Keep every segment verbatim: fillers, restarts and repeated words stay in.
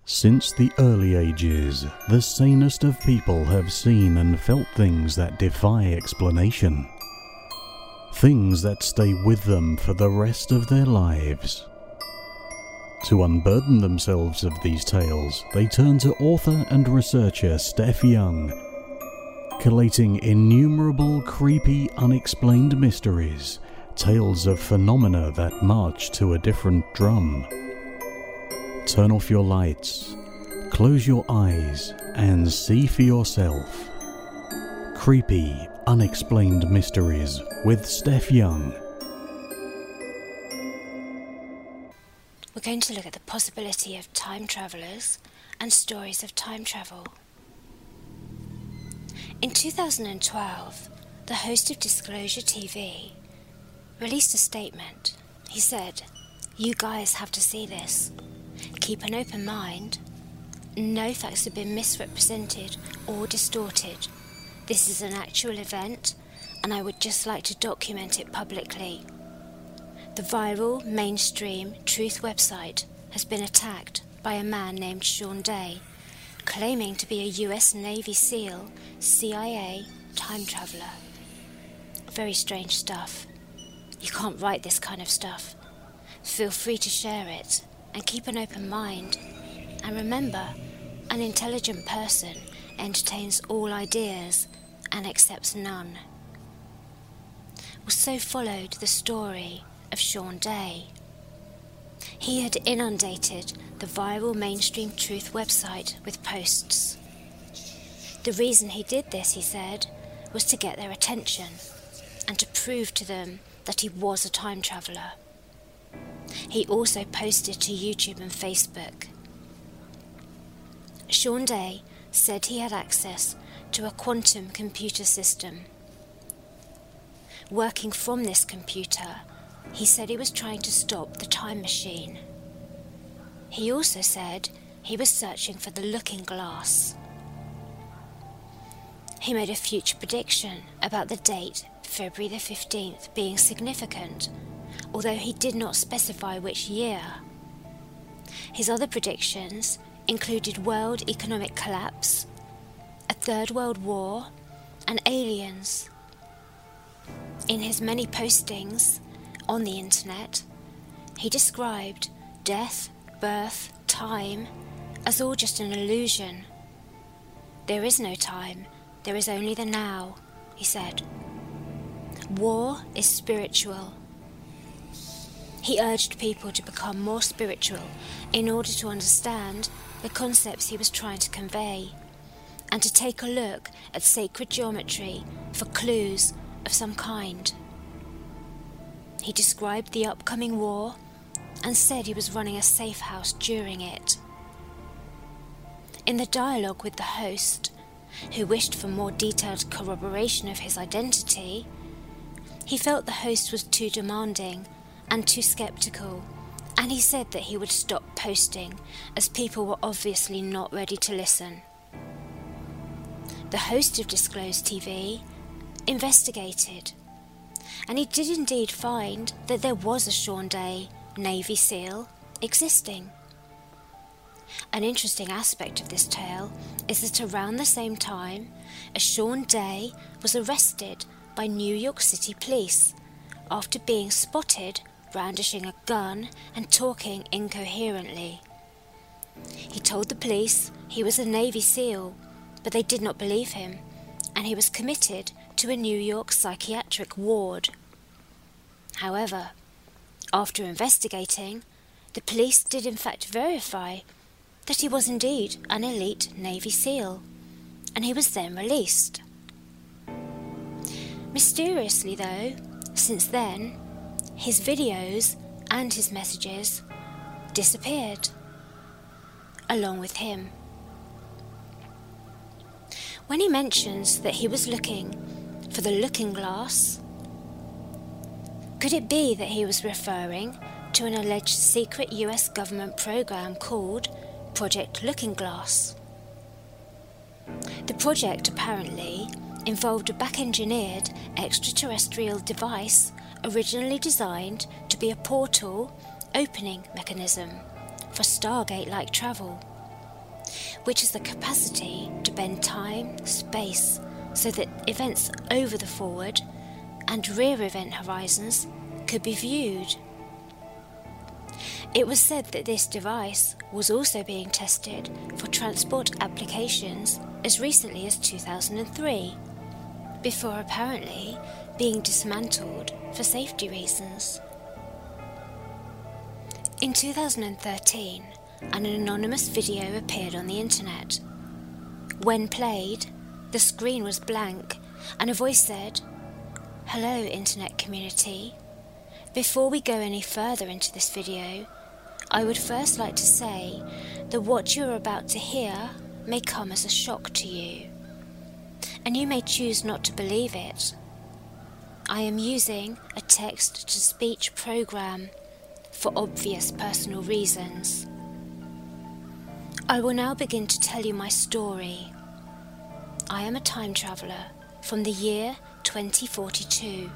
Since the early ages, the sanest of people have seen and felt things that defy explanation. Things that stay with them for the rest of their lives. To unburden themselves of these tales, they turn to author and researcher Steph Young, collating innumerable creepy, unexplained mysteries, tales of phenomena that march to a different drum. Turn off your lights, close your eyes, and see for yourself. Creepy, Unexplained Mysteries with Steph Young. We're going to look at the possibility of time travellers and stories of time travel. In two thousand twelve, the host of Disclosure T V released a statement. He said, "You guys have to see this. Keep an open mind. No facts have been misrepresented or distorted. This is an actual event, and I would just like to document it publicly. The viral, mainstream Truth website has been attacked by a man named Sean Day, claiming to be a U S Navy SEAL, C I A time traveller. Very strange stuff. You can't write this kind of stuff. Feel free to share it, and keep an open mind. And remember, an intelligent person entertains all ideas and accepts none." Well, so followed the story of Sean Day. He had inundated the viral mainstream Truth website with posts. The reason he did this, he said, was to get their attention and to prove to them that he was a time traveller. He also posted to YouTube and Facebook. Sean Day said he had access to a quantum computer system. Working from this computer, he said he was trying to stop the time machine. He also said he was searching for the looking glass. He made a future prediction about the date, February the fifteenth, being significant, although he did not specify which year. His other predictions included world economic collapse, a third world war, and aliens. In his many postings on the internet, he described death, birth, time as all just an illusion. "There is no time, there is only the now," he said. "War is spiritual." He urged people to become more spiritual in order to understand the concepts he was trying to convey, and to take a look at sacred geometry for clues of some kind. He described the upcoming war and said he was running a safe house during it. In the dialogue with the host, who wished for more detailed corroboration of his identity, he felt the host was too demanding and too skeptical, and he said that he would stop posting as people were obviously not ready to listen. The host of Disclosed T V investigated, and he did indeed find that there was a Sean Day Navy SEAL existing. An interesting aspect of this tale is that around the same time, a Sean Day was arrested by New York City police after being spotted brandishing a gun and talking incoherently. He told the police he was a Navy SEAL, but they did not believe him, and he was committed to a New York psychiatric ward. However, after investigating, the police did in fact verify that he was indeed an elite Navy SEAL, and he was then released. Mysteriously though, since then, his videos and his messages disappeared, along with him. When he mentions that he was looking for the looking glass, could it be that he was referring to an alleged secret U S government program called Project Looking Glass? The project apparently involved a back-engineered extraterrestrial device originally designed to be a portal opening mechanism for Stargate-like travel, which has the capacity to bend time, space, so that events over the forward and rear event horizons could be viewed. It was said that this device was also being tested for transport applications as recently as two thousand three, before apparently being dismantled for safety reasons. In two thousand thirteen, an anonymous video appeared on the internet. When played, the screen was blank and a voice said, "Hello, internet community. Before we go any further into this video, I would first like to say that what you are about to hear may come as a shock to you, and you may choose not to believe it. I am using a text-to-speech program for obvious personal reasons. I will now begin to tell you my story. I am a time traveller from the year twenty forty-two.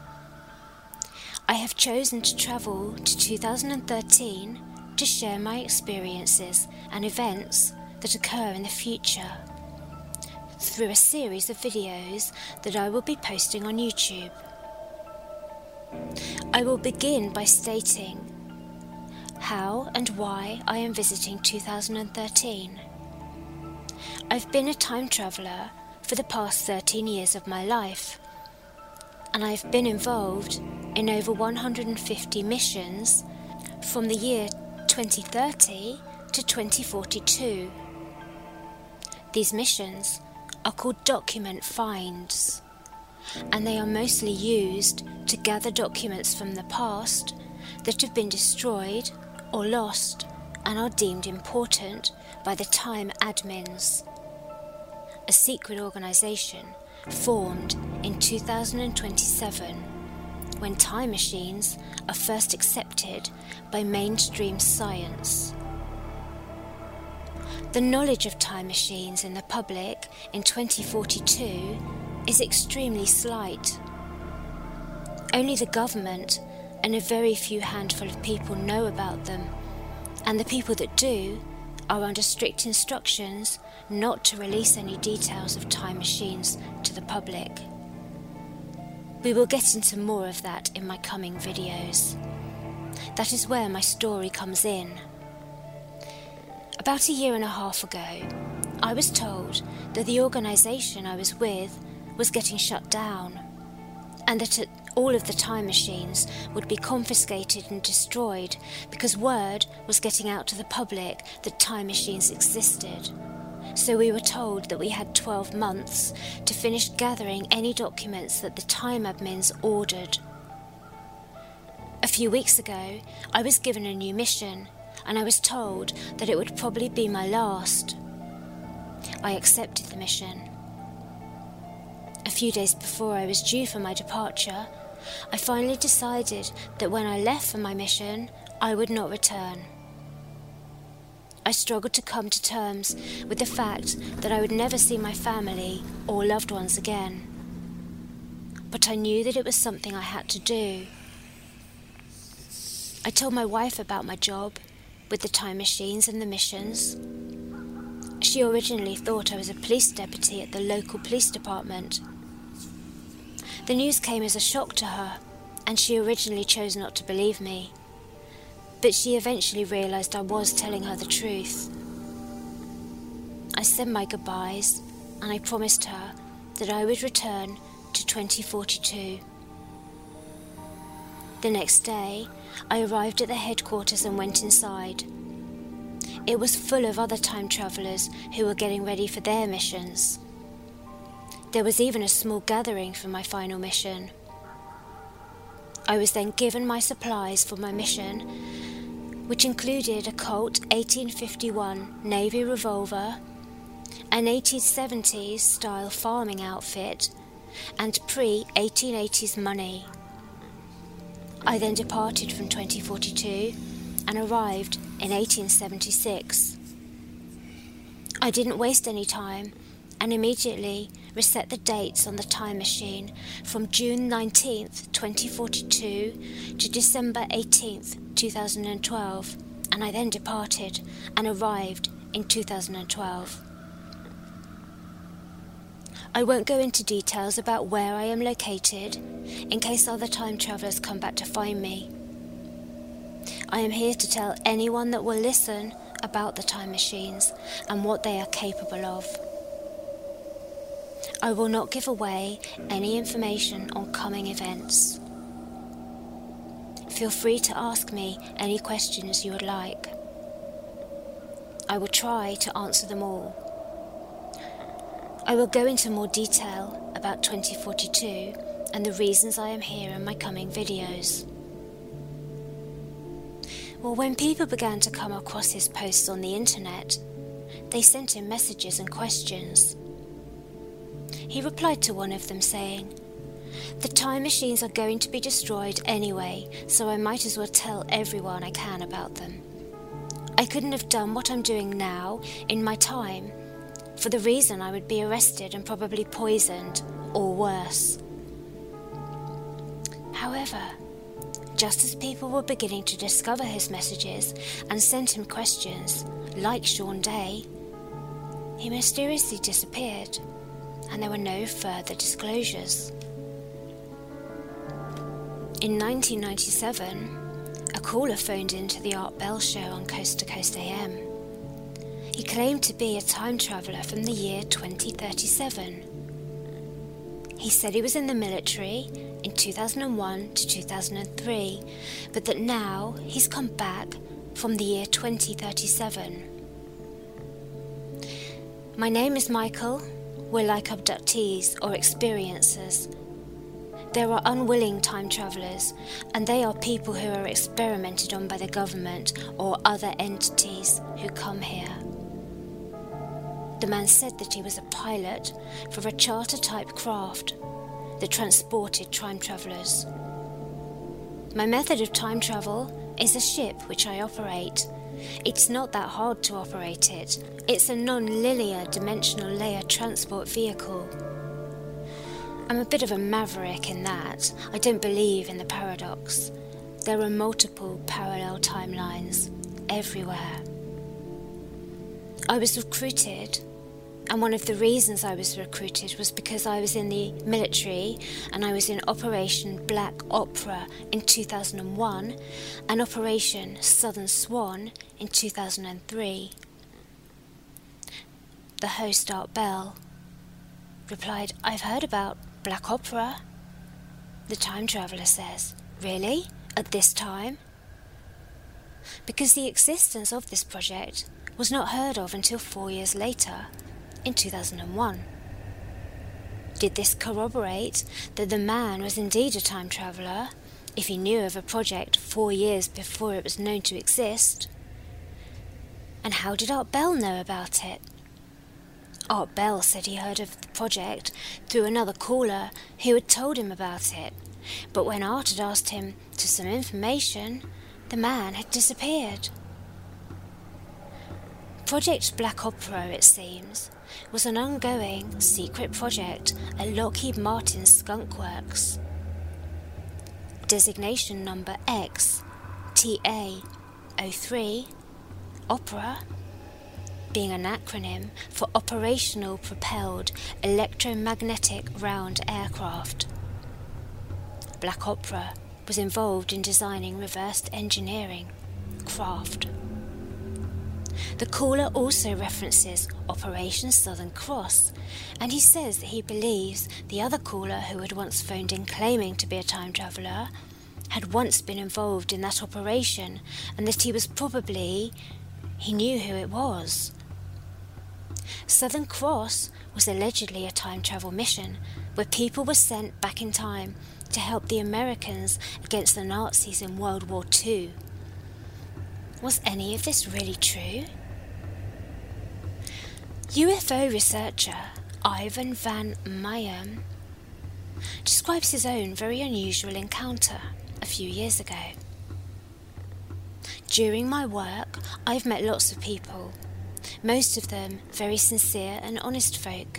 I have chosen to travel to two thousand thirteen to share my experiences and events that occur in the future through a series of videos that I will be posting on YouTube. I will begin by stating how and why I am visiting two thousand thirteen. I've been a time traveller for the past thirteen years of my life, and I've been involved in over one hundred fifty missions from the year twenty thirty to twenty forty-two. These missions are called document finds, and they are mostly used to gather documents from the past that have been destroyed or lost and are deemed important by the Time admins, a secret organisation formed in two thousand twenty-seven when time machines are first accepted by mainstream science. The knowledge of time machines in the public in twenty forty-two is extremely slight. Only the government and a very few handful of people know about them, and the people that do are under strict instructions not to release any details of time machines to the public. We will get into more of that in my coming videos. That is where my story comes in. About a year and a half ago, I was told that the organisation I was with was getting shut down, and that it, all of the time machines would be confiscated and destroyed because word was getting out to the public that time machines existed. So we were told that we had twelve months to finish gathering any documents that the time admins ordered. A few weeks ago, I was given a new mission, and I was told that it would probably be my last. I accepted the mission. A few days before I was due for my departure, I finally decided that when I left for my mission, I would not return. I struggled to come to terms with the fact that I would never see my family or loved ones again. But I knew that it was something I had to do. I told my wife about my job with the time machines and the missions. She originally thought I was a police deputy at the local police department. The news came as a shock to her, and she originally chose not to believe me. But she eventually realised I was telling her the truth. I said my goodbyes, and I promised her that I would return to twenty forty-two. The next day, I arrived at the headquarters and went inside. It was full of other time travellers who were getting ready for their missions. There was even a small gathering for my final mission. I was then given my supplies for my mission, which included a Colt eighteen fifty-one Navy revolver, an eighteen seventies style farming outfit, and pre-eighteen eighties money. I then departed from twenty forty-two and arrived in eighteen seventy-six. I didn't waste any time and immediately reset the dates on the time machine from June nineteenth, twenty forty-two to December eighteenth, two thousand twelve, and I then departed and arrived in two thousand twelve. I won't go into details about where I am located in case other time travelers come back to find me. I am here to tell anyone that will listen about the time machines and what they are capable of. I will not give away any information on coming events. Feel free to ask me any questions you would like. I will try to answer them all. I will go into more detail about twenty forty-two and the reasons I am here in my coming videos. Well, when people began to come across his posts on the internet, they sent him messages and questions. He replied to one of them saying, "The time machines are going to be destroyed anyway, so I might as well tell everyone I can about them. I couldn't have done what I'm doing now in my time, for the reason I would be arrested and probably poisoned, or worse." However, just as people were beginning to discover his messages and send him questions, like Sean Day, he mysteriously disappeared, and there were no further disclosures. In nineteen ninety-seven, a caller phoned into the Art Bell show on Coast to Coast A M. He claimed to be a time traveller from the year twenty thirty-seven. He said he was in the military in two thousand one to two thousand three, but that now he's come back from the year twenty thirty-seven. "My name is Michael. We're like abductees or experiencers. There are unwilling time travellers, and they are people who are experimented on by the government or other entities who come here." The man said that he was a pilot for a charter-type craft that transported time travellers. "My method of time travel is a ship which I operate. It's not that hard to operate it. It's a non-linear dimensional layer transport vehicle. I'm a bit of a maverick in that. I don't believe in the paradox. There are multiple parallel timelines everywhere. I was recruited, and one of the reasons I was recruited was because I was in the military and I was in Operation Black Opera in two thousand one and Operation Southern Swan in two thousand three. The host, Art Bell, replied, "I've heard about Black Opera." The time traveller says, "Really? At this time?" Because the existence of this project was not heard of until four years later, in two thousand one. Did this corroborate that the man was indeed a time traveller, if he knew of a project four years before it was known to exist? And how did Art Bell know about it? Art Bell said he heard of the project through another caller who had told him about it, but when Art had asked him for some information, the man had disappeared. Project Black Opera, it seems, was an ongoing secret project at Lockheed Martin's Skunk Works. Designation number X T A zero three, Opera, being an acronym for Operational Propelled Electromagnetic Round Aircraft. Black Opera was involved in designing reversed engineering craft. The caller also references Operation Southern Cross, and he says that he believes the other caller who had once phoned in claiming to be a time traveller had once been involved in that operation, and that he was probably, he knew who it was. Southern Cross was allegedly a time travel mission where people were sent back in time to help the Americans against the Nazis in World War Two. Was any of this really true? U F O researcher Ivan Van Mayem describes his own very unusual encounter a few years ago. During my work, I've met lots of people, most of them very sincere and honest folk.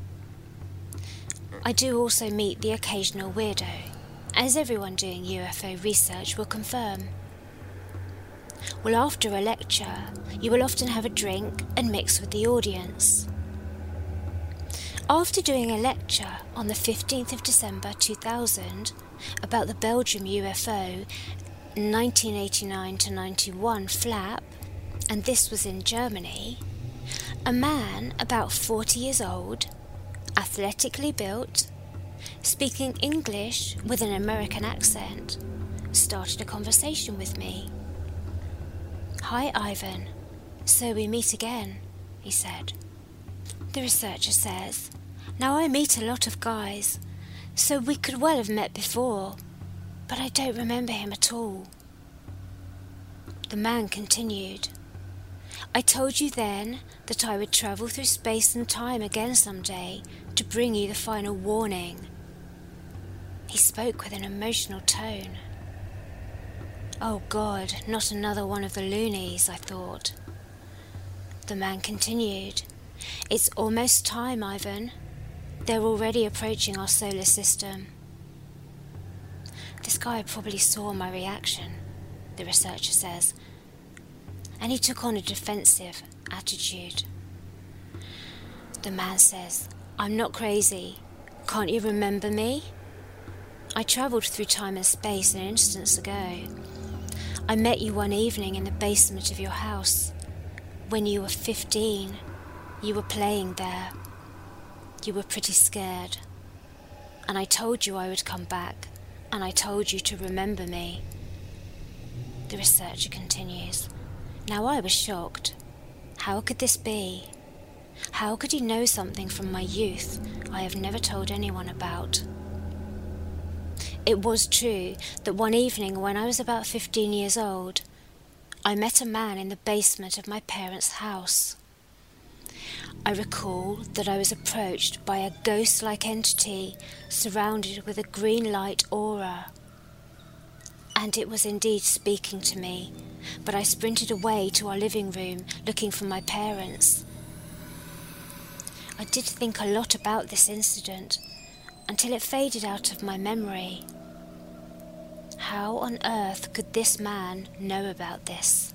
I do also meet the occasional weirdo, as everyone doing U F O research will confirm. Well, after a lecture, you will often have a drink and mix with the audience. After doing a lecture on the fifteenth of December two thousand about the Belgium U F O nineteen eighty-nine to ninety-one flap, and this was in Germany, a man about forty years old, athletically built, speaking English with an American accent, started a conversation with me. "Hi, Ivan. So we meet again," he said. The researcher says, "Now I meet a lot of guys, so we could well have met before, but I don't remember him at all." The man continued, "I told you then that I would travel through space and time again someday to bring you the final warning." He spoke with an emotional tone. "Oh God, not another one of the loonies," I thought. The man continued, "It's almost time, Ivan. They're already approaching our solar system." This guy probably saw my reaction, the researcher says, and he took on a defensive attitude. The man says, "I'm not crazy. Can't you remember me? I travelled through time and space an instant ago. I met you one evening in the basement of your house. When you were fifteen, you were playing there. You were pretty scared. And I told you I would come back, and I told you to remember me." The researcher continues, "Now I was shocked. How could this be? How could he know something from my youth I have never told anyone about?" It was true that one evening when I was about fifteen years old, I met a man in the basement of my parents' house. I recall that I was approached by a ghost-like entity surrounded with a green light aura. And it was indeed speaking to me, but I sprinted away to our living room looking for my parents. I did think a lot about this incident until it faded out of my memory. How on earth could this man know about this?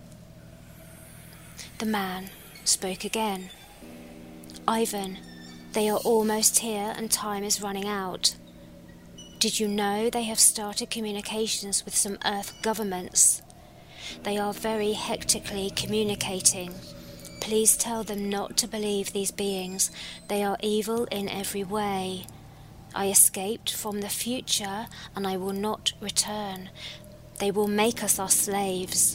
The man spoke again. "Ivan, they are almost here and time is running out. Did you know they have started communications with some Earth governments? They are very hectically communicating. Please tell them not to believe these beings. They are evil in every way. I escaped from the future and I will not return. They will make us our slaves."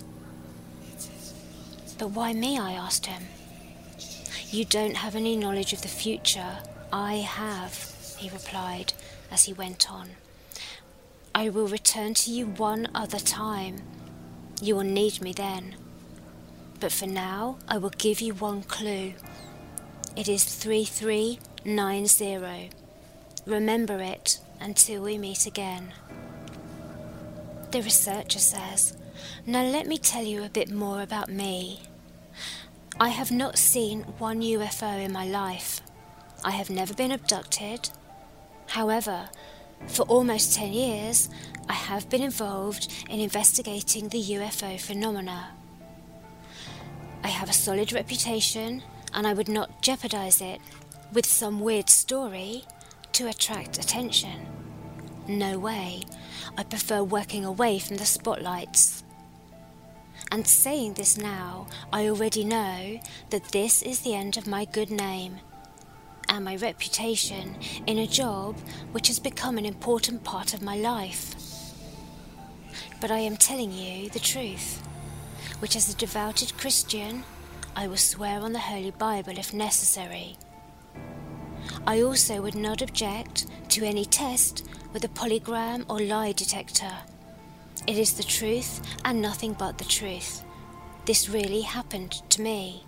"But why me?" I asked him. "You don't have any knowledge of the future. I have," he replied as he went on. "I will return to you one other time. You will need me then. But for now, I will give you one clue. It is three three nine zero. Remember it until we meet again." The researcher says, "Now let me tell you a bit more about me. I have not seen one U F O in my life. I have never been abducted. However, for almost ten years, I have been involved in investigating the U F O phenomena. I have a solid reputation, and I would not jeopardize it with some weird story to attract attention. No way. I prefer working away from the spotlights. And saying this now, I already know that this is the end of my good name and my reputation in a job which has become an important part of my life. But I am telling you the truth, which as a devoted Christian, I will swear on the Holy Bible if necessary. I also would not object to any test with a polygram or lie detector. It is the truth and nothing but the truth. This really happened to me.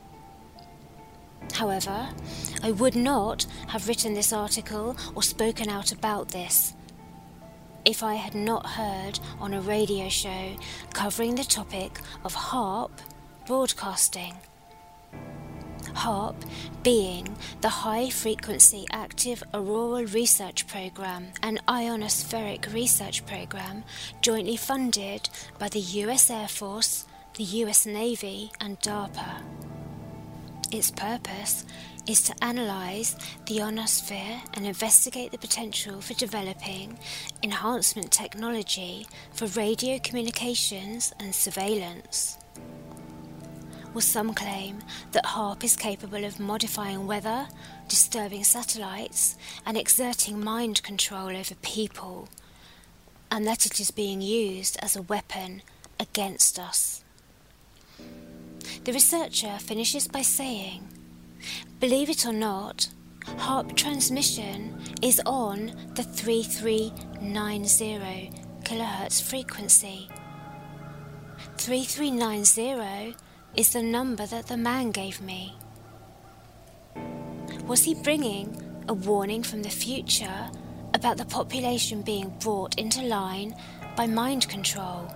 However, I would not have written this article or spoken out about this if I had not heard on a radio show covering the topic of HAARP broadcasting. HAARP being the High Frequency Active Auroral Research Program, an ionospheric research program jointly funded by the U S Air Force the U S Navy and DARPA. Its purpose is to analyse the ionosphere and investigate the potential for developing enhancement technology for radio communications and surveillance. Well, some claim that HAARP is capable of modifying weather, disturbing satellites, and exerting mind control over people, and that it is being used as a weapon against us. The researcher finishes by saying, believe it or not, HAARP transmission is on the thirty-three ninety kilohertz frequency. thirty-three ninety is the number that the man gave me. Was he bringing a warning from the future about the population being brought into line by mind control?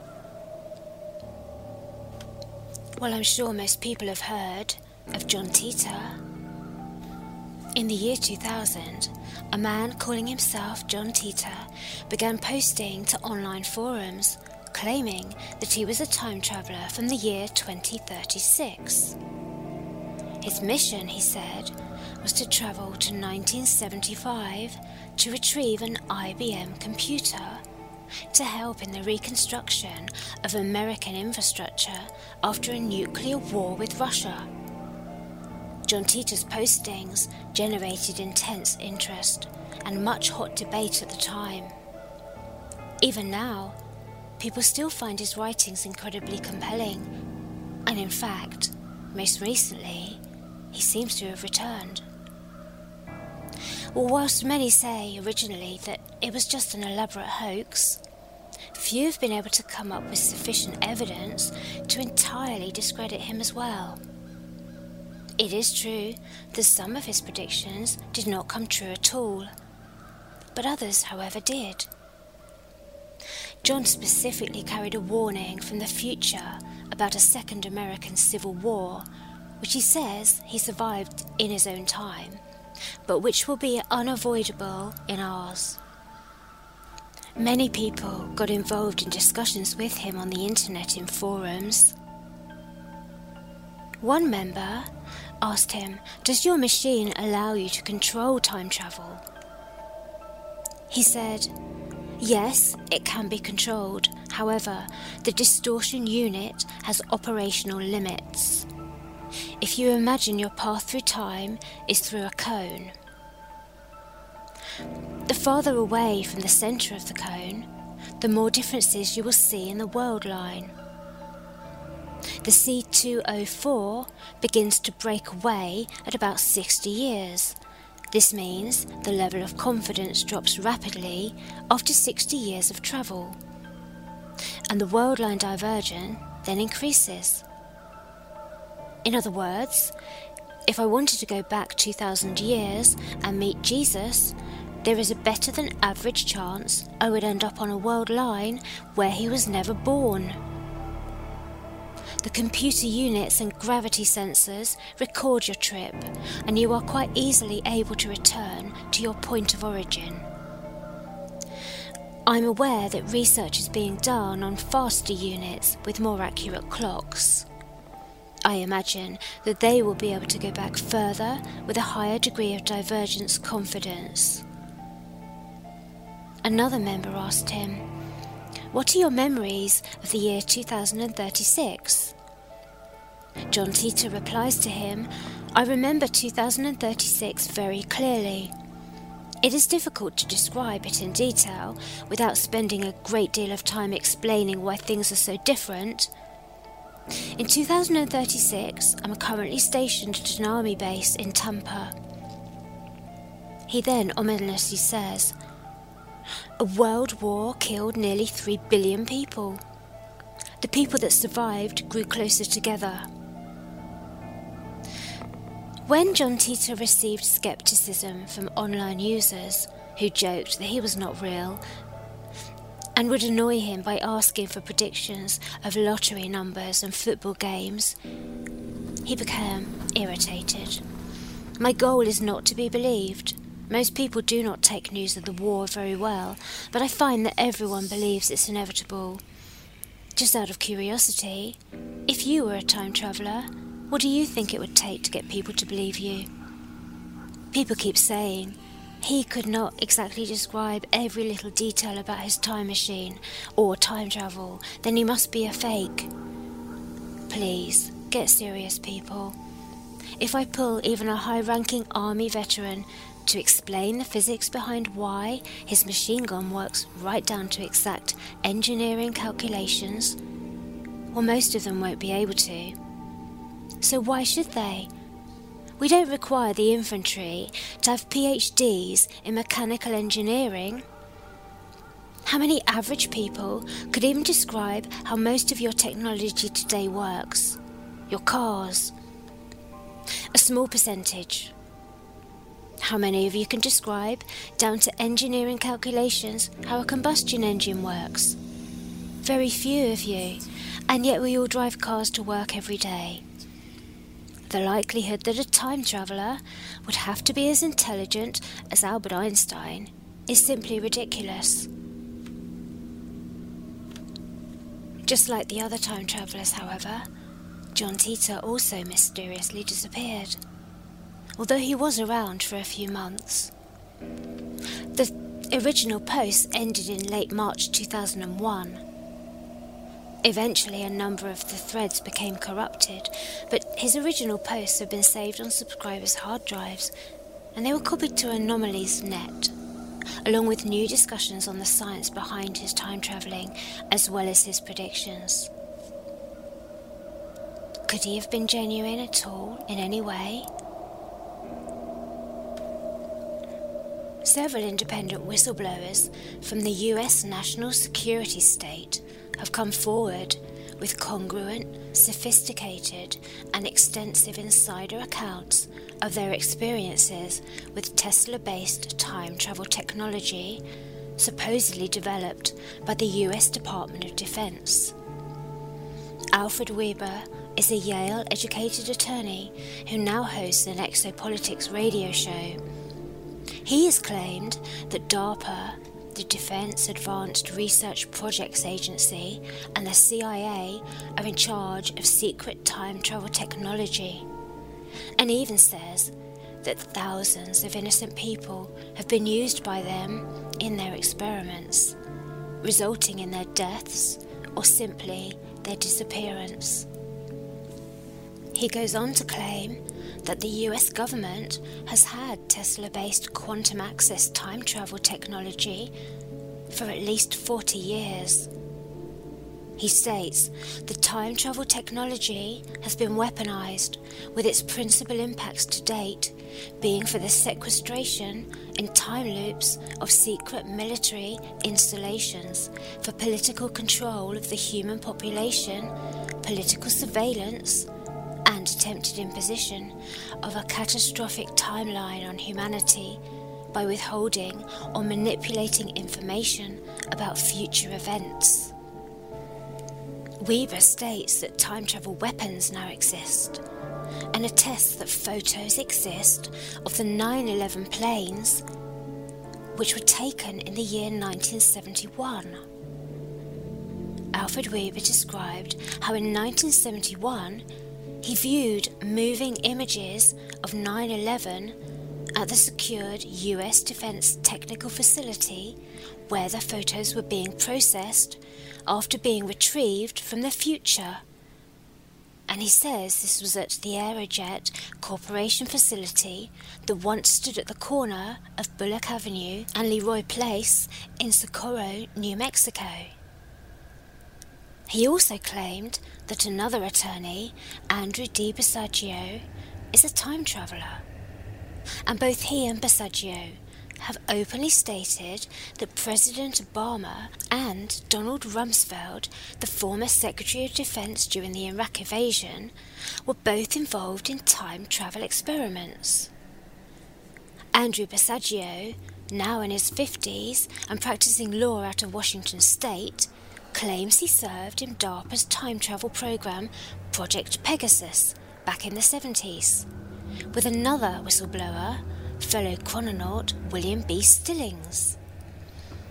Well, I'm sure most people have heard of John Titor. In the year two thousand, a man calling himself John Titor began posting to online forums claiming that he was a time traveller from the year twenty thirty-six. His mission, he said, was to travel to nineteen seventy-five to retrieve an I B M computer to help in the reconstruction of American infrastructure after a nuclear war with Russia. John Titor's postings generated intense interest and much hot debate at the time. Even now, people still find his writings incredibly compelling, and in fact, most recently, he seems to have returned. Well, whilst many say originally that it was just an elaborate hoax, few have been able to come up with sufficient evidence to entirely discredit him as well. It is true that some of his predictions did not come true at all, but others, however, did. John specifically carried a warning from the future about a second American Civil War, which he says he survived in his own time, but which will be unavoidable in ours. Many people got involved in discussions with him on the internet in forums. One member asked him, "Does your machine allow you to control time travel?" He said, "Yes, it can be controlled. However, the distortion unit has operational limits. If you imagine your path through time is through a cone. The farther away from the centre of the cone, the more differences you will see in the world line. The C two oh four begins to break away at about sixty years. This means the level of confidence drops rapidly after sixty years of travel, and the world line divergence then increases. In other words, if I wanted to go back two thousand years and meet Jesus, there is a better than average chance I would end up on a world line where he was never born. The computer units and gravity sensors record your trip, and you are quite easily able to return to your point of origin. I'm aware that research is being done on faster units with more accurate clocks. I imagine that they will be able to go back further with a higher degree of divergence confidence." Another member asked him, "What are your memories of the year two thousand thirty-six? John Titor replies to him, "I remember two thousand thirty-six very clearly. It is difficult to describe it in detail without spending a great deal of time explaining why things are so different. In two thousand thirty-six, I'm currently stationed at an army base in Tampa." He then ominously says, "A world war killed nearly three billion people. The people that survived grew closer together." When John Titor received skepticism from online users who joked that he was not real and would annoy him by asking for predictions of lottery numbers and football games, he became irritated. "My goal is not to be believed. Most people do not take news of the war very well, but I find that everyone believes it's inevitable. Just out of curiosity, if you were a time traveller, what do you think it would take to get people to believe you? People keep saying he could not exactly describe every little detail about his time machine or time travel, then he must be a fake. Please, get serious, people. If I pull even a high-ranking army veteran to explain the physics behind why his machine gun works right down to exact engineering calculations, well, most of them won't be able to. So why should they? We don't require the infantry to have P H Ds in mechanical engineering. How many average people could even describe how most of your technology today works? Your cars. A small percentage. How many of you can describe, down to engineering calculations, how a combustion engine works? Very few of you, and yet we all drive cars to work every day. The likelihood that a time traveller would have to be as intelligent as Albert Einstein is simply ridiculous. Just like the other time travellers, however, John Titor also mysteriously disappeared, although he was around for a few months. The original post ended in late March two thousand one. Eventually, a number of the threads became corrupted, but his original posts have been saved on subscribers' hard drives, and they were copied to Anomalies dot net, along with new discussions on the science behind his time travelling, as well as his predictions. Could he have been genuine at all, in any way? Several independent whistleblowers from the U S national security state have come forward with congruent, sophisticated, and extensive insider accounts of their experiences with Tesla-based time travel technology supposedly developed by the U S Department of Defense. Alfred Weber is a Yale-educated attorney who now hosts an Exopolitics radio show. He has claimed that DARPA, the Defense Advanced Research Projects Agency, and the C I A are in charge of secret time travel technology, and even says that thousands of innocent people have been used by them in their experiments, resulting in their deaths or simply their disappearance. He goes on to claim that the U S government has had Tesla-based quantum access time travel technology for at least forty years. He states the time travel technology has been weaponized, with its principal impacts to date being for the sequestration in time loops of secret military installations for political control of the human population, political surveillance, and attempted imposition of a catastrophic timeline on humanity by withholding or manipulating information about future events. Weber states that time travel weapons now exist, and attests that photos exist of the nine eleven planes which were taken in the year nineteen seventy-one. Alfred Weber described how in nineteen seventy-one he viewed moving images of nine eleven at the secured U S Defense Technical Facility where the photos were being processed after being retrieved from the future. And he says this was at the Aerojet Corporation facility that once stood at the corner of Bullock Avenue and Leroy Place in Socorro, New Mexico. He also claimed that another attorney, Andrew D. Basiago, is a time traveller, and both he and Basiago have openly stated that President Obama and Donald Rumsfeld, the former Secretary of Defense during the Iraq invasion, were both involved in time travel experiments. Andrew Basiago, now in his fifties and practicing law out of Washington State, claims he served in DARPA's time travel program Project Pegasus back in the seventies, with another whistleblower, fellow chrononaut William B. Stillings.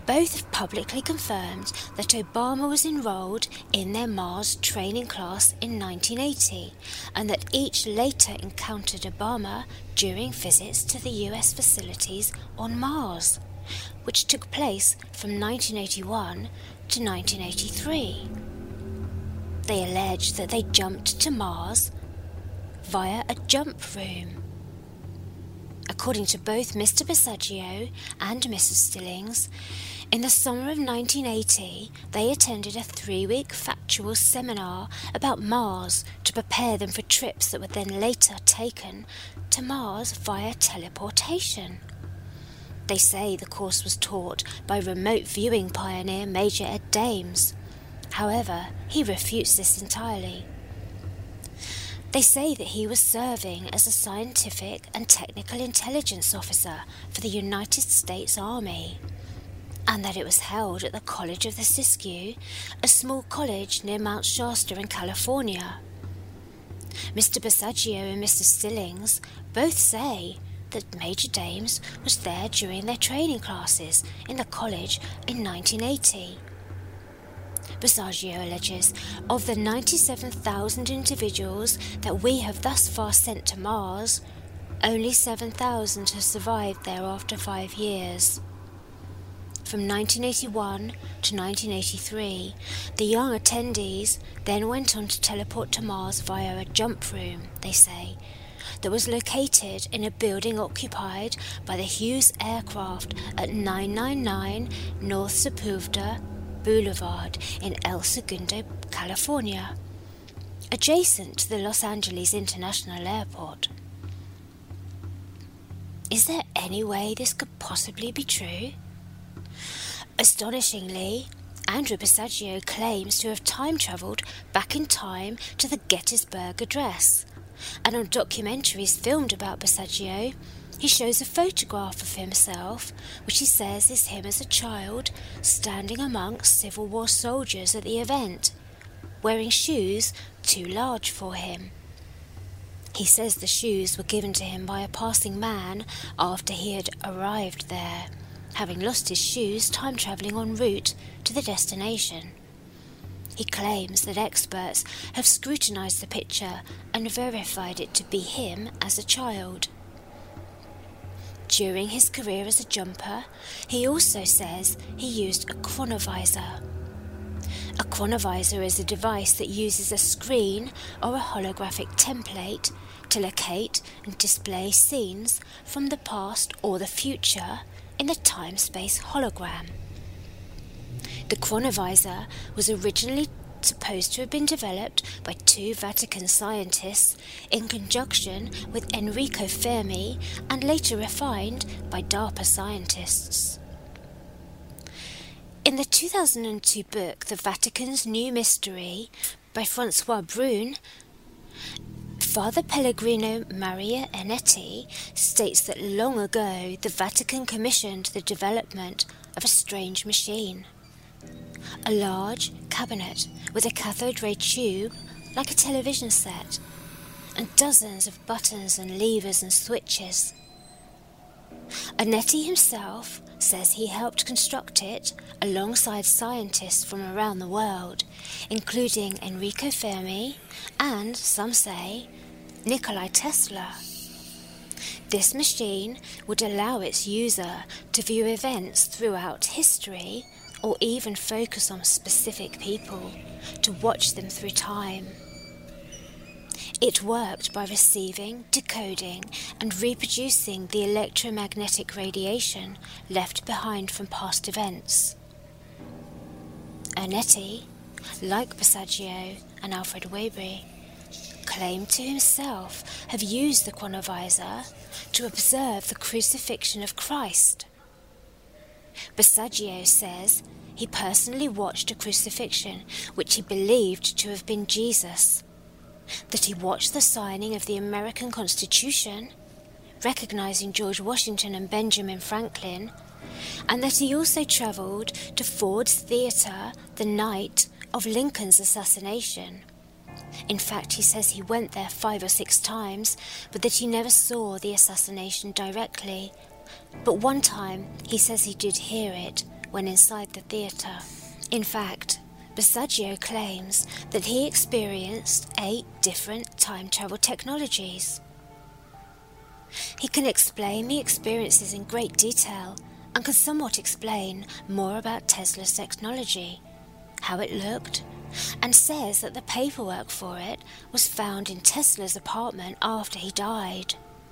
Both have publicly confirmed that Obama was enrolled in their Mars training class in nineteen eighty, and that each later encountered Obama during visits to the U S facilities on Mars, which took place from nineteen eighty-one to nineteen eighty-three. They allege that they jumped to Mars via a jump room. According to both Mister Basiago and Missus Stillings, in the summer of nineteen eighty, they attended a three-week factual seminar about Mars to prepare them for trips that were then later taken to Mars via teleportation. They say the course was taught by remote viewing pioneer Major Ed Dames. However, he refutes this entirely. They say that he was serving as a scientific and technical intelligence officer for the United States Army, and that it was held at the College of the Siskiyou, a small college near Mount Shasta in California. Mister Basiago and Mister Stillings both say that Major Dames was there during their training classes in the college in nineteen eighty. Basiago alleges, of the ninety-seven thousand individuals that we have thus far sent to Mars, only seven thousand have survived there after five years. From nineteen eighty-one to nineteen eighty-three, the young attendees then went on to teleport to Mars via a jump room, they say, that was located in a building occupied by the Hughes aircraft at nine ninety-nine North Sepulveda Boulevard in El Segundo, California, adjacent to the Los Angeles International Airport. Is there any way this could possibly be true? Astonishingly, Andrew Basiago claims to have time-travelled back in time to the Gettysburg Address, and on documentaries filmed about Basiago, he shows a photograph of himself, which he says is him as a child, standing amongst Civil War soldiers at the event, wearing shoes too large for him. He says the shoes were given to him by a passing man after he had arrived there, having lost his shoes time-travelling en route to the destination. He claims that experts have scrutinised the picture and verified it to be him as a child. During his career as a jumper, he also says he used a chronovisor. A chronovisor is a device that uses a screen or a holographic template to locate and display scenes from the past or the future in the time-space hologram. The chronovisor was originally supposed to have been developed by two Vatican scientists in conjunction with Enrico Fermi and later refined by DARPA scientists. In the two thousand two book The Vatican's New Mystery by Francois Brune, Father Pellegrino Maria Ernetti states that long ago the Vatican commissioned the development of a strange machine. A large cabinet with a cathode ray tube like a television set, and dozens of buttons and levers and switches. Ernetti himself says he helped construct it alongside scientists from around the world, including Enrico Fermi and, some say, Nikola Tesla. This machine would allow its user to view events throughout history or even focus on specific people to watch them through time. It worked by receiving, decoding, and reproducing the electromagnetic radiation left behind from past events. Ernetti, like Basiago and Alfred Webre, claimed to himself have used the chronovisor to observe the crucifixion of Christ. Basiago says he personally watched a crucifixion which he believed to have been Jesus, that he watched the signing of the American Constitution, recognizing George Washington and Benjamin Franklin, and that he also travelled to Ford's Theatre the night of Lincoln's assassination. In fact, he says he went there five or six times, but that he never saw the assassination directly. But one time he says he did hear it when inside the theatre. In fact, Basiago claims that he experienced eight different time travel technologies. He can explain the experiences in great detail and can somewhat explain more about Tesla's technology, how it looked, and says that the paperwork for it was found in Tesla's apartment after he died.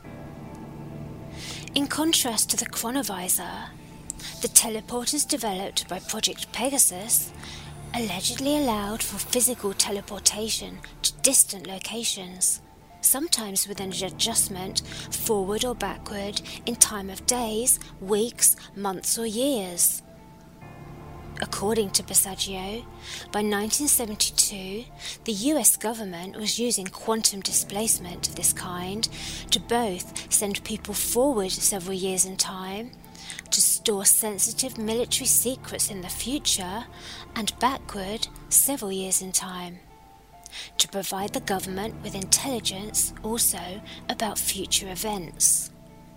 In contrast to the chronovisor, the teleporters developed by Project Pegasus allegedly allowed for physical teleportation to distant locations, sometimes with an adjustment forward or backward in time of days, weeks, months or years. According to Basiago, by nineteen seventy-two, the U S government was using quantum displacement of this kind to both send people forward several years in time, to store sensitive military secrets in the future, and backward several years in time, to provide the government with intelligence also about future events.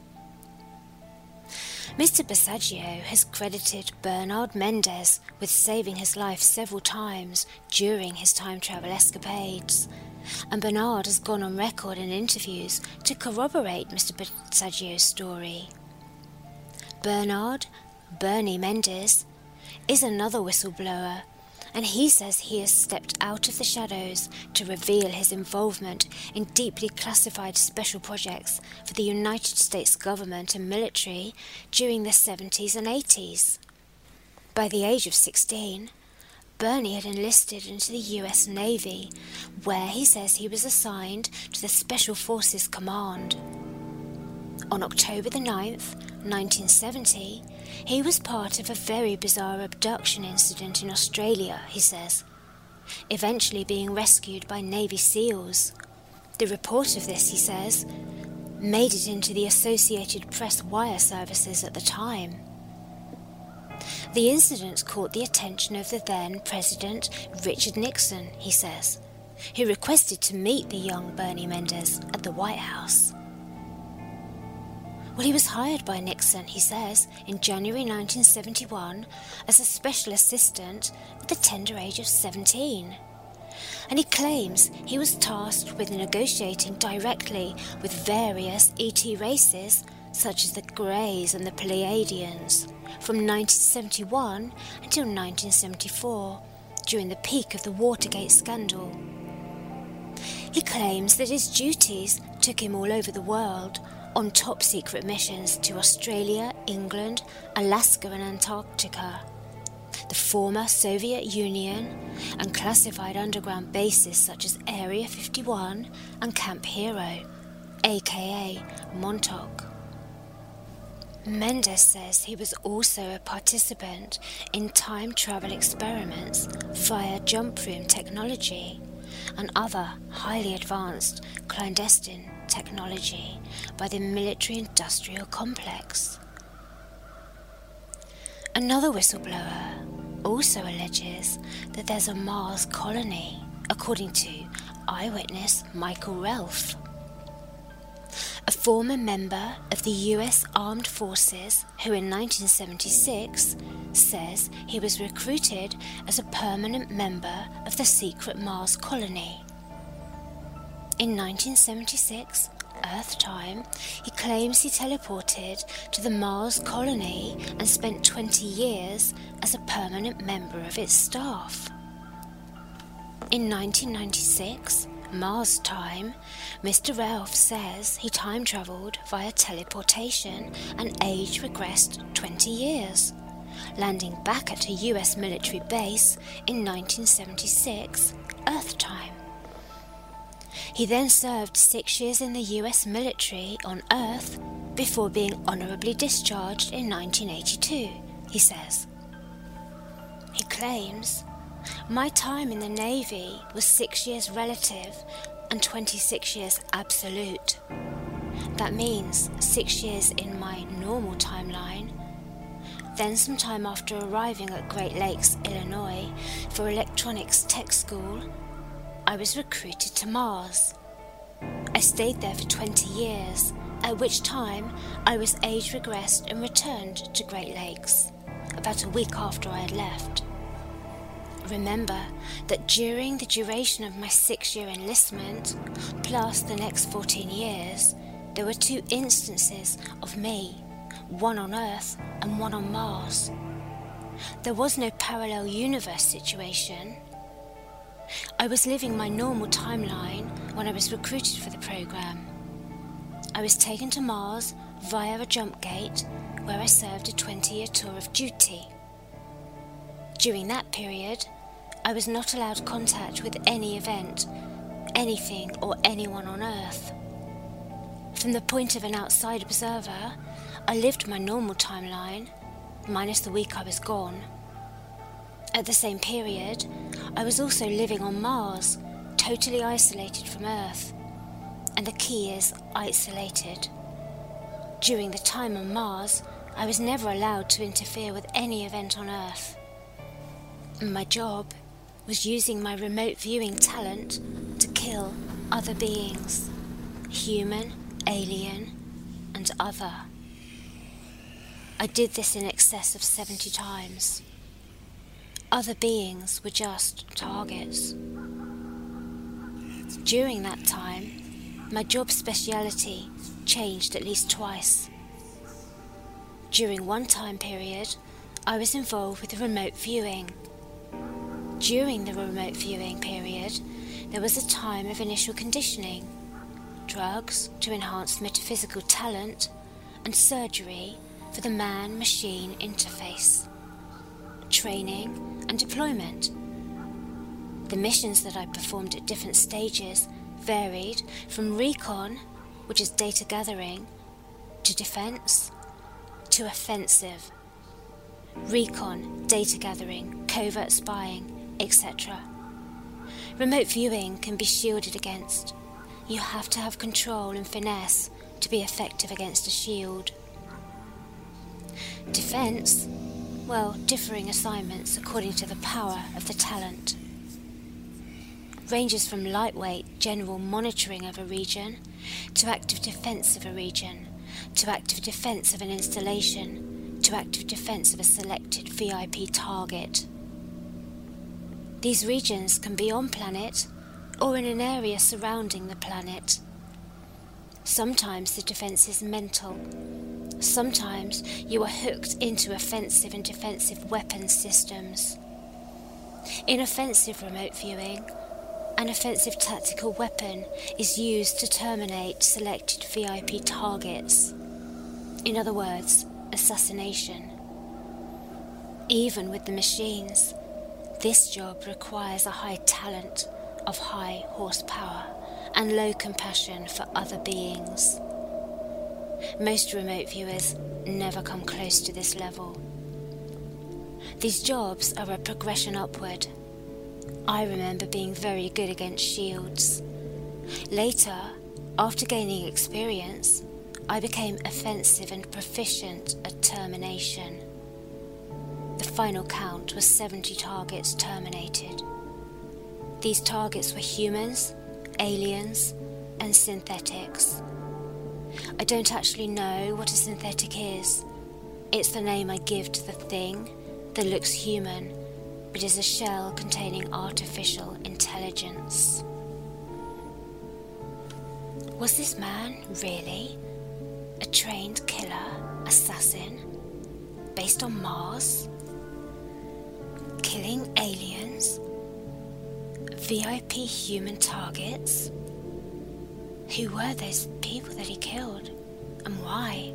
Mister Basiago has credited Bernard Mendes with saving his life several times during his time travel escapades, and Bernard has gone on record in interviews to corroborate Mister Basiago's story. Bernard, Bernie Mendes, is another whistleblower, and he says he has stepped out of the shadows to reveal his involvement in deeply classified special projects for the United States government and military during the seventies and eighties. By the age of sixteen, Bernie had enlisted into the U S Navy, where he says he was assigned to the Special Forces Command. On October the ninth, nineteen seventy, he was part of a very bizarre abduction incident in Australia, he says, eventually being rescued by Navy SEALs. The report of this, he says, made it into the Associated Press wire services at the time. The incident caught the attention of the then President Richard Nixon, he says, who requested to meet the young Bernie Mendes at the White House. Well, he was hired by Nixon, he says, in January nineteen seventy-one as a special assistant at the tender age of seventeen. And he claims he was tasked with negotiating directly with various E T races, such as the Greys and the Pleiadians, from nineteen seventy-one until nineteen seventy-four, during the peak of the Watergate scandal. He claims that his duties took him all over the world, on top-secret missions to Australia, England, Alaska and Antarctica, the former Soviet Union, and classified underground bases such as Area fifty-one and Camp Hero, aka Montauk. Mendes says he was also a participant in time travel experiments via jump room technology and other highly advanced clandestine technology by the military-industrial complex. Another whistleblower also alleges that there's a Mars colony, according to eyewitness Michael Ralph, a former member of the U S Armed Forces who in nineteen seventy-six says he was recruited as a permanent member of the secret Mars colony. In nineteen seventy-six, Earth time, he claims he teleported to the Mars colony and spent twenty years as a permanent member of its staff. In nineteen ninety-six, Mars time, Mister Ralph says he time travelled via teleportation and age regressed twenty years, landing back at a U S military base in nineteen seventy-six, Earth time. He then served six years in the U S military on Earth before being honourably discharged in nineteen eighty-two, he says. He claims, "My time in the Navy was six years relative and twenty-six years absolute. That means six years in my normal timeline. Then sometime after arriving at Great Lakes, Illinois, for electronics tech school, I was recruited to Mars. I stayed there for twenty years, at which time I was age regressed and returned to Great Lakes. about a week after I had left. Remember that during the duration of my six-year enlistment, plus the next fourteen years, there were two instances of me, one on Earth and one on Mars. There was no parallel universe situation. I was living my normal timeline when I was recruited for the program. I was taken to Mars via a jump gate where I served a twenty-year tour of duty. During that period, I was not allowed contact with any event, anything or anyone on Earth. From the point of an outside observer, I lived my normal timeline, minus the week I was gone. At the same period, I was also living on Mars, totally isolated from Earth. And the key is isolated. During the time on Mars, I was never allowed to interfere with any event on Earth. My job was using my remote viewing talent to kill other beings, human, alien, and other. I did this in excess of seventy times. Other beings were just targets. During that time, my job speciality changed at least twice. During one time period, I was involved with remote viewing. During the remote viewing period, there was a time of initial conditioning, drugs to enhance metaphysical talent, and surgery for the man-machine interface, training and deployment. The missions that I performed at different stages varied from recon, which is data gathering, to defense, to offensive. Recon, data gathering, covert spying, et cetera. Remote viewing can be shielded against. You have to have control and finesse to be effective against a shield. Defense, well, differing assignments according to the power of the talent. Ranges from lightweight general monitoring of a region, to active defense of a region, to active defense of an installation, to active defense of a selected V I P target. These regions can be on planet or in an area surrounding the planet. Sometimes the defense is mental. Sometimes you are hooked into offensive and defensive weapon systems. In offensive remote viewing, an offensive tactical weapon is used to terminate selected V I P targets. In other words, assassination. Even with the machines, this job requires a high talent of high horsepower and low compassion for other beings. Most remote viewers never come close to this level. These jobs are a progression upward. I remember being very good against shields. Later, after gaining experience, I became offensive and proficient at termination. The final count was seventy targets terminated. These targets were humans, aliens, and synthetics. I don't actually know what a synthetic is. It's the name I give to the thing that looks human, but is a shell containing artificial intelligence. Was this man really a trained killer assassin based on Mars? Killing aliens? V I P human targets? Who were those people that he killed, and why?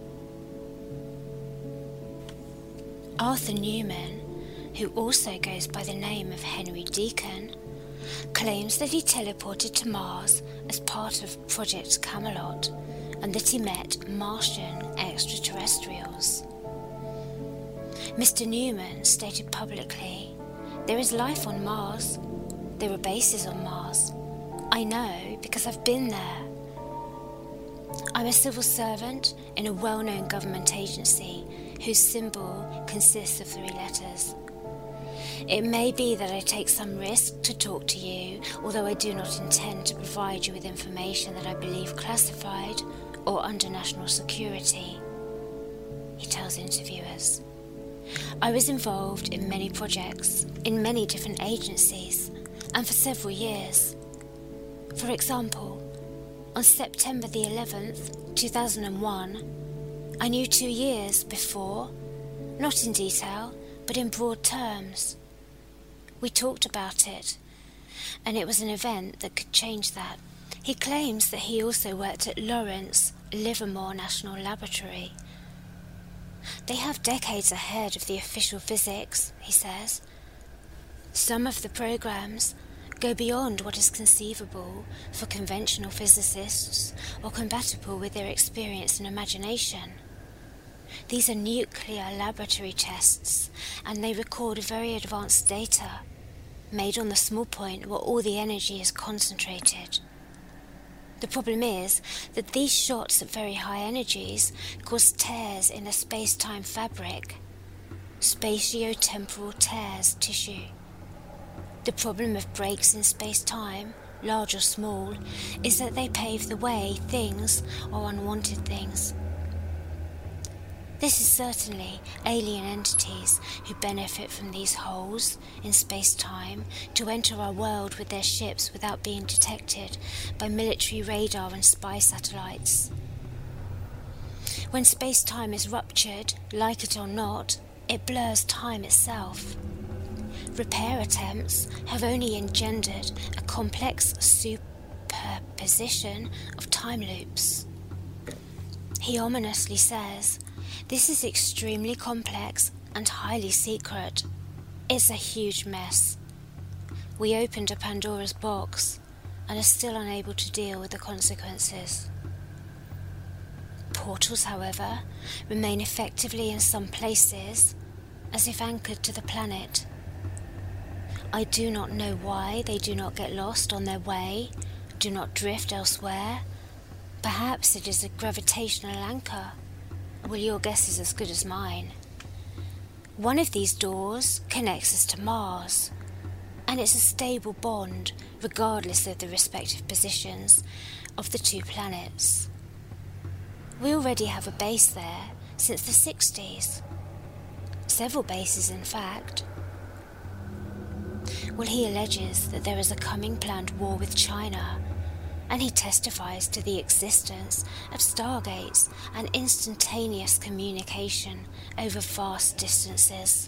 Arthur Newman, who also goes by the name of Henry Deacon, claims that he teleported to Mars as part of Project Camelot and that he met Martian extraterrestrials. Mister Newman stated publicly, "There is life on Mars. There are bases on Mars. I know because I've been there. I'm a civil servant in a well-known government agency whose symbol consists of three letters. It may be that I take some risk to talk to you, although I do not intend to provide you with information that I believe classified or under national security," he tells interviewers. I was involved in many projects, in many different agencies, and for several years. For example, on September the eleventh, two thousand one, I knew two years before, not in detail, but in broad terms. We talked about it, and it was an event that could change that. He claims that he also worked at Lawrence Livermore National Laboratory. They have decades ahead of the official physics, he says. Some of the programs go beyond what is conceivable for conventional physicists or compatible with their experience and imagination. These are nuclear laboratory tests, and they record very advanced data, made on the small point where all the energy is concentrated. The problem is that these shots at very high energies cause tears in the space-time fabric, spatio-temporal tears tissue. The problem of breaks in space-time, large or small, is that they pave the way things or unwanted things. This is certainly alien entities who benefit from these holes in space-time to enter our world with their ships without being detected by military radar and spy satellites. When space-time is ruptured, like it or not, it blurs time itself. Repair attempts have only engendered a complex superposition of time loops. He ominously says, "This is extremely complex and highly secret. It's a huge mess. We opened a Pandora's box and are still unable to deal with the consequences." Portals, however, remain effectively in some places, as if anchored to the planet. I do not know why they do not get lost on their way, do not drift elsewhere. Perhaps it is a gravitational anchor. Well, your guess is as good as mine. One of these doors connects us to Mars, and it's a stable bond, regardless of the respective positions of the two planets. We already have a base there since the sixties. Several bases, in fact. Well, he alleges that there is a coming planned war with China, and he testifies to the existence of stargates and instantaneous communication over vast distances.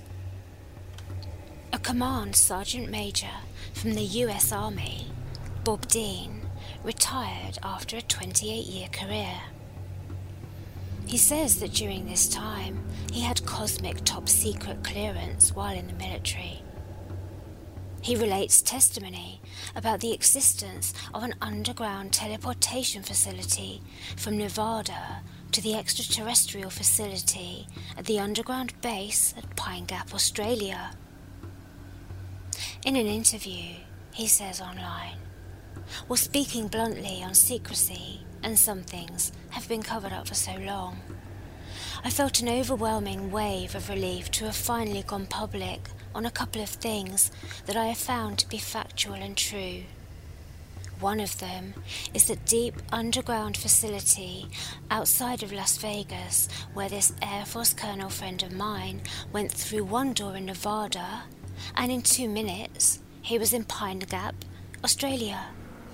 A command sergeant major from the U S Army, Bob Dean, retired after a twenty-eight-year career. He says that during this time he had cosmic top-secret clearance while in the military. He relates testimony about the existence of an underground teleportation facility from Nevada to the extraterrestrial facility at the underground base at Pine Gap, Australia. In an interview, he says online, "Well, speaking bluntly on secrecy, and some things have been covered up for so long, I felt an overwhelming wave of relief to have finally gone public on a couple of things that I have found to be factual and true. One of them is that deep underground facility outside of Las Vegas, where this Air Force colonel friend of mine went through one door in Nevada, and in two minutes he was in Pine Gap, Australia.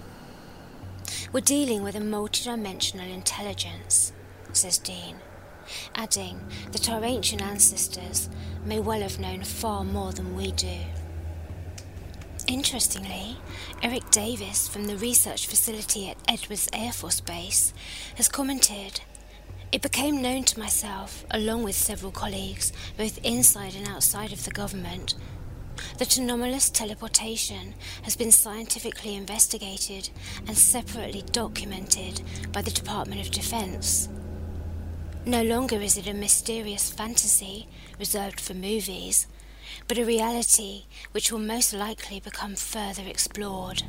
We're dealing with a multidimensional intelligence," says Dean, adding that our ancient ancestors may well have known far more than we do. Interestingly, Eric Davis from the research facility at Edwards Air Force Base has commented, "It became known to myself, along with several colleagues, both inside and outside of the government, that anomalous teleportation has been scientifically investigated and separately documented by the Department of Defense. No longer is it a mysterious fantasy reserved for movies, but a reality which will most likely become further explored."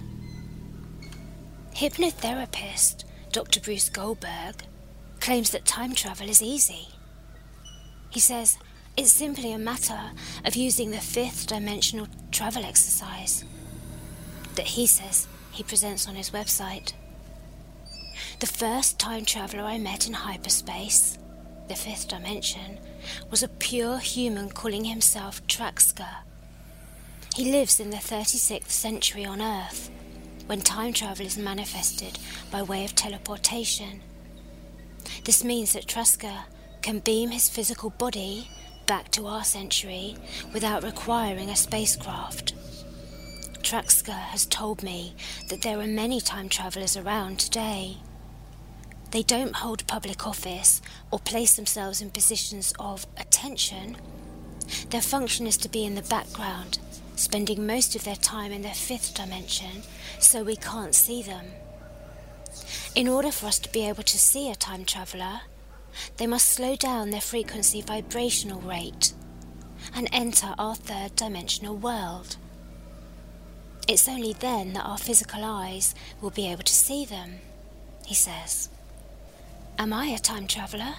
Hypnotherapist Doctor Bruce Goldberg claims that time travel is easy. He says it's simply a matter of using the fifth dimensional travel exercise that he says he presents on his website. "The first time traveler I met in hyperspace, the fifth dimension, was a pure human calling himself Traxka. He lives in the thirty-sixth century on Earth, when time travel is manifested by way of teleportation. This means that Traxka can beam his physical body back to our century without requiring a spacecraft. Traxka has told me that there are many time travelers around today. They don't hold public office or place themselves in positions of attention. Their function is to be in the background, spending most of their time in their fifth dimension, so we can't see them. In order for us to be able to see a time traveler, they must slow down their frequency vibrational rate and enter our third dimensional world. It's only then that our physical eyes will be able to see them, he says. Am I a time traveler?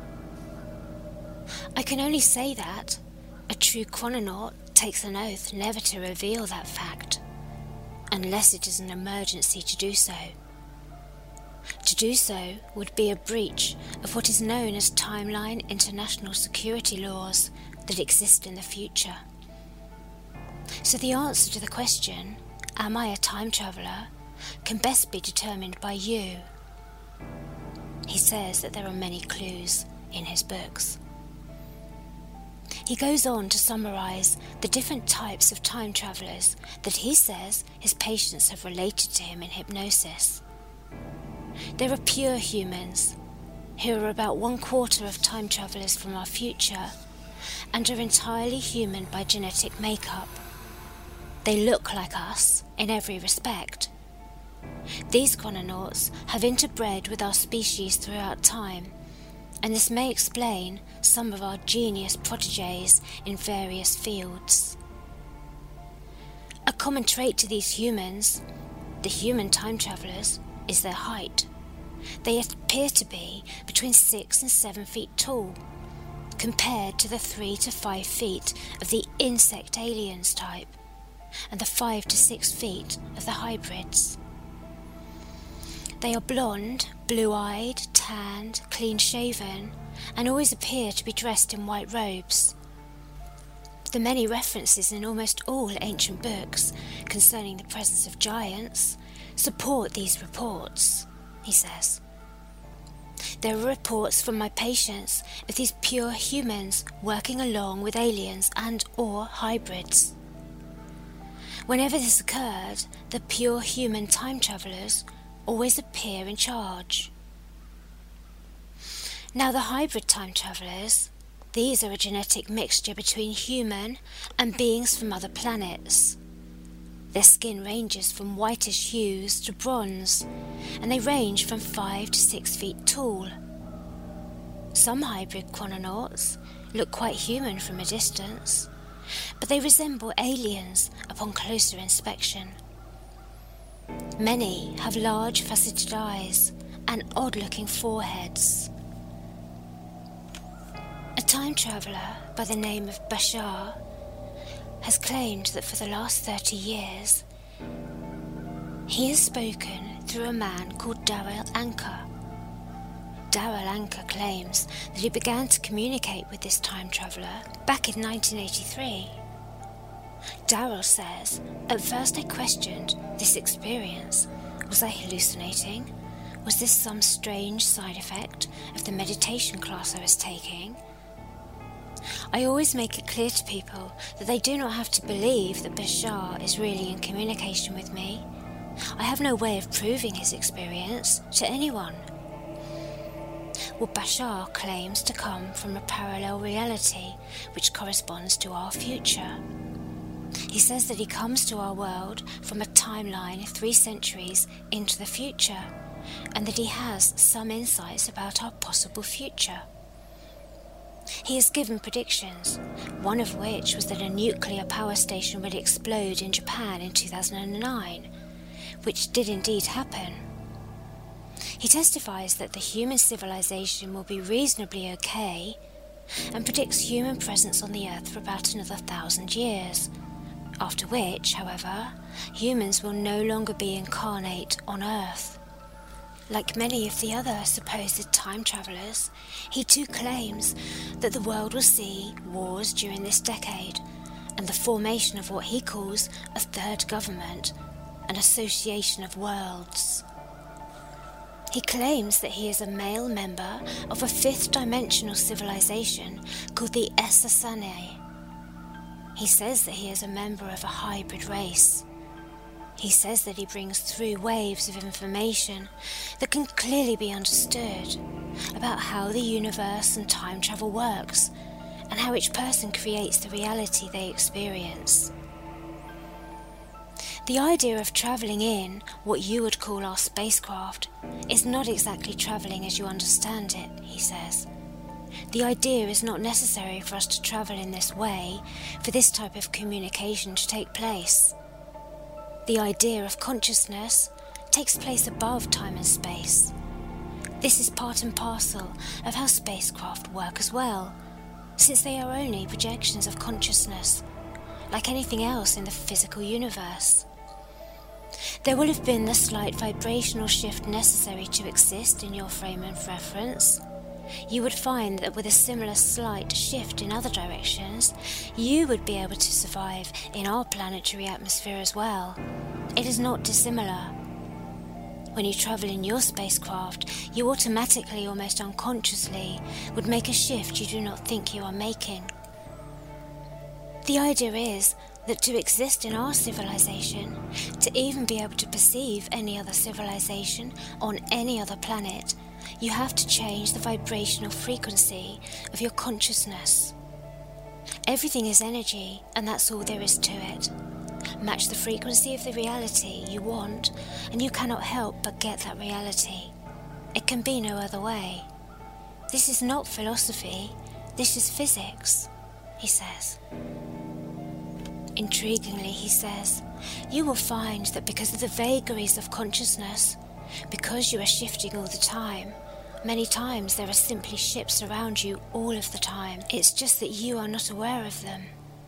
I can only say that. A true chrononaut takes an oath never to reveal that fact, unless it is an emergency to do so. To do so would be a breach of what is known as timeline international security laws that exist in the future. So the answer to the question, am I a time traveller, can best be determined by you. He says that there are many clues in his books. He goes on to summarise the different types of time travellers that he says his patients have related to him in hypnosis. There are pure humans, who are about one quarter of time travellers from our future, and are entirely human by genetic makeup. They look like us in every respect. These chrononauts have interbred with our species throughout time, and this may explain some of our genius protégés in various fields. A common trait to these humans, the human time travellers, is their height. They appear to be between six and seven feet tall, compared to the three to five feet of the insect aliens type, and the five to six feet of the hybrids. They are blonde, blue-eyed, tanned, clean-shaven, and always appear to be dressed in white robes. The many references in almost all ancient books concerning the presence of giants support these reports, he says. There are reports from my patients of these pure humans working along with aliens and or hybrids. Whenever this occurred, the pure human time travellers always appear in charge. Now the hybrid time travellers, these are a genetic mixture between human and beings from other planets. Their skin ranges from whitish hues to bronze, and they range from five to six feet tall. Some hybrid chrononauts look quite human from a distance, but they resemble aliens upon closer inspection. Many have large faceted eyes and odd-looking foreheads. A time traveller by the name of Bashar has claimed that for the last thirty years he has spoken through a man called Darrell Anka. Darrell Anka claims that he began to communicate with this time traveller back in nineteen eighty-three. Darrell says, at first I questioned this experience. Was I hallucinating? Was this some strange side effect of the meditation class I was taking? I always make it clear to people that they do not have to believe that Bashar is really in communication with me. I have no way of proving his experience to anyone. Well, Bashar claims to come from a parallel reality which corresponds to our future. He says that he comes to our world from a timeline three centuries into the future, and that he has some insights about our possible future. He has given predictions, one of which was that a nuclear power station would explode in Japan in two thousand nine, which did indeed happen. He testifies that the human civilization will be reasonably okay, and predicts human presence on the Earth for about another thousand years, after which, however, humans will no longer be incarnate on Earth. Like many of the other supposed time travellers, he too claims that the world will see wars during this decade and the formation of what he calls a third government, an association of worlds. He claims that he is a male member of a fifth dimensional civilization called the Essassane. He says that he is a member of a hybrid race. He says that he brings through waves of information that can clearly be understood about how the universe and time travel works and how each person creates the reality they experience. The idea of travelling in what you would call our spacecraft is not exactly travelling as you understand it, he says. The idea is not necessary for us to travel in this way for this type of communication to take place. The idea of consciousness takes place above time and space. This is part and parcel of how spacecraft work as well, since they are only projections of consciousness, like anything else in the physical universe. There will have been the slight vibrational shift necessary to exist in your frame of reference. You would find that with a similar slight shift in other directions, you would be able to survive in our planetary atmosphere as well. It is not dissimilar. When you travel in your spacecraft, you automatically, almost unconsciously, would make a shift you do not think you are making. The idea is that to exist in our civilization, to even be able to perceive any other civilization on any other planet, you have to change the vibrational frequency of your consciousness. Everything is energy, and that's all there is to it. Match the frequency of the reality you want, and you cannot help but get that reality. It can be no other way. This is not philosophy, this is physics, he says. Intriguingly, he says, you will find that because of the vagaries of consciousness, because you are shifting all the time, many times there are simply ships around you all of the time. It's just that you are not aware of them.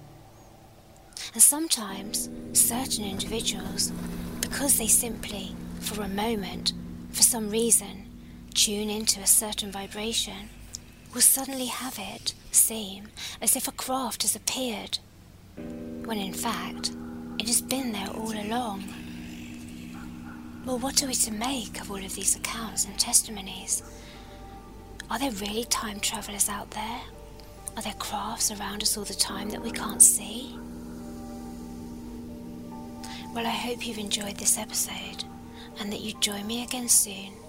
And sometimes certain individuals, because they simply, for a moment, for some reason, tune into a certain vibration, will suddenly have it seem as if a craft has appeared, when in fact it has been there all along. Well, what are we to make of all of these accounts and testimonies? Are there really time travellers out there? Are there crafts around us all the time that we can't see? Well, I hope you've enjoyed this episode and that you join me again soon